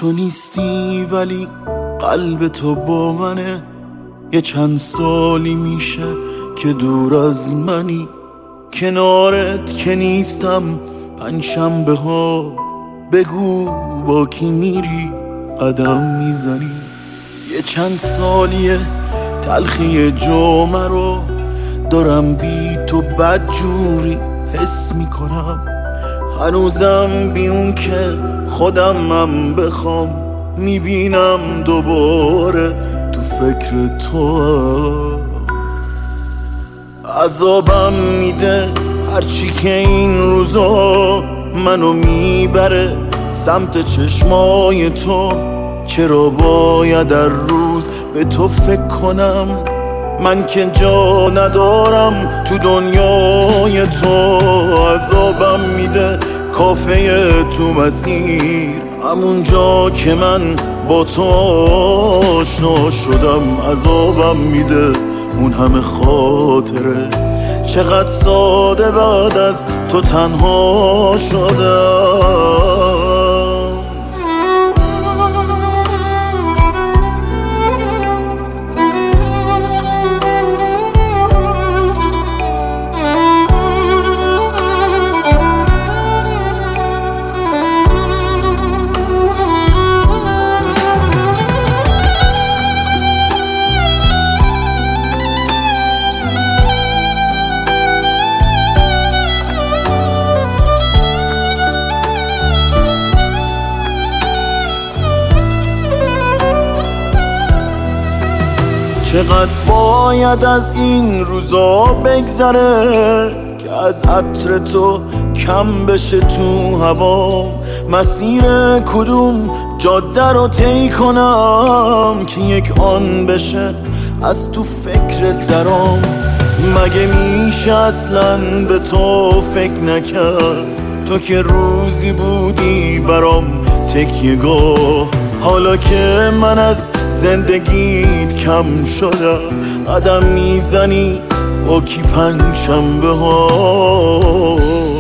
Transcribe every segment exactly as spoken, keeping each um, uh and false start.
تو نیستی ولی قلب تو با منه. یه چند سالی میشه که دور از منی، کنارت که نیستم پنجشنبه ها. بگو با کی میری قدم میزنی. یه چند سالیه تلخی جمعه رو دارم بی تو بدجوری حس میکنم. هنوزم بی اون که خودمم بخوام میبینم دوباره تو فکر تو. عذابم میده هرچی که این روزا منو میبره سمت چشمای تو. چرا باید در روز به تو فکر کنم، من که جا ندارم تو دنیای تو. عذابم میده کافه تو مسیر، همون جا که من با تو آشنا شدم. عذابم میده اون همه خاطره، چقدر ساده بعد از تو تنها شدم. چقدر باید از این روزا بگذره که از عطر تو کم بشه تو هوا. مسیر کدوم جاده رو طی کنم که یک آن بشه از تو فکر درام. مگه میشه اصلا به تو فکر نکرد، تو که روزی بودی برام تکیه‌گاه. حالا که من از زندگیت کم شدم قدم میزنی با کی پنجشنبه ها.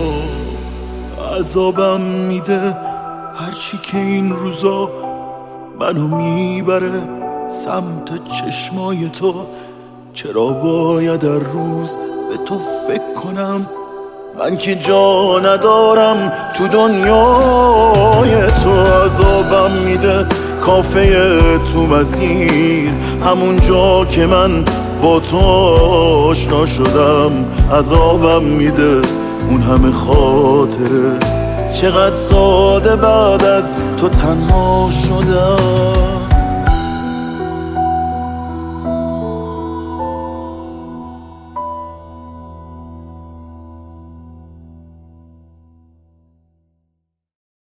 عذابم میده هرچی که این روزا منو میبره سمت چشمای تو. چرا باید در روز به تو فکر کنم، من که جا ندارم تو دنیای تو. عذابم میده کافه تو مسیر، همون جا که من با تو آشنا شدم. عذابم میده اون همه خاطره، چقدر ساده بعد از تو تنها شدم.